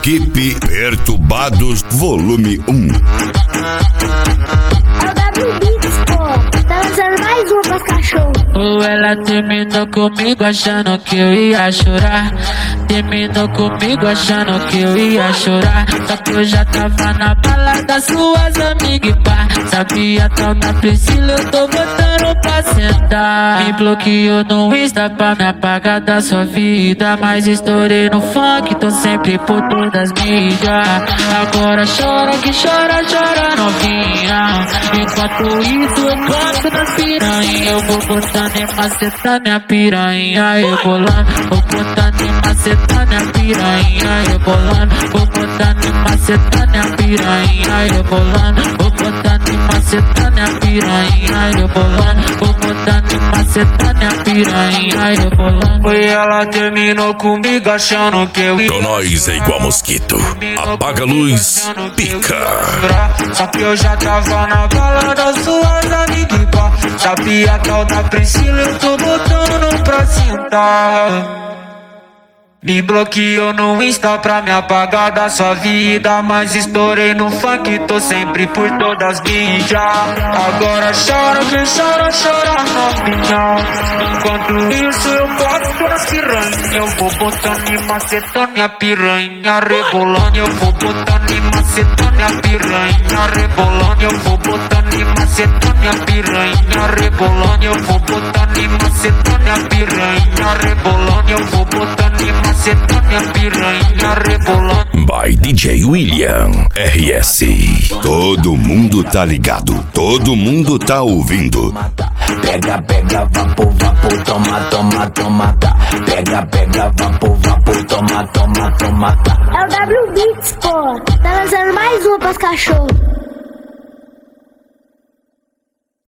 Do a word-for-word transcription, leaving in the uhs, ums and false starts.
Equipe Perturbados Volume um. É o W Beats, pô. Tá lançando mais uma pras cachorro. Ou ela terminou comigo achando que eu ia chorar. Terminou comigo achando que eu ia chorar. Só que eu já tava na balada, suas amigas e pá. Sabia tal da Priscila, eu tô botando pra sentar. Me bloqueou no Insta pra me apagar da sua vida. Mas estourei no funk, tô sempre por todas as mídias. Agora chora que chora, chora novinha. Enquanto isso eu gosto das piranha. Eu vou botando e macetando minha piranha. Rebolando, vou botando e macetando minha piranha. Rebolando, vou botando e macetando minha piranha. Rebolando, vou botando e macetando minha piranha. Rebolando, vou botando e macetando minha piranha. Rebolando. Foi ela terminou comigo achando que eu ia. Com nós é igual mosquito. Apaga a luz, pica. Só que eu já tava na balada, suas amigas e pá. Sabia a tal da Priscila, eu tô botando pra sentar. Me bloqueou no Insta pra me apagar da sua vida. Mas estourei no funk, tô sempre por todas as mídias. Agora chora, quem chora, chora novinha. Enquanto isso eu gosto da piranha. Eu vou botando e macetando minha piranha. Rebolando, eu vou botando e macetando minha piranha. Rebolando, eu vou botando e macetando minha piranha. Rebolando, eu vou botando e macetando minha piranha. Rebolando, eu vou botando e macetando minha piranha. Rebolando. By D J William R S. Todo mundo tá ligado, todo mundo tá ouvindo. Pega, pega, vapor, vapor, toma, toma, toma, tá. Pega, pega, vapor, vapor, toma, toma, toma, tá. É o W Beats, pô. Tá lançando mais uma pras cachorro.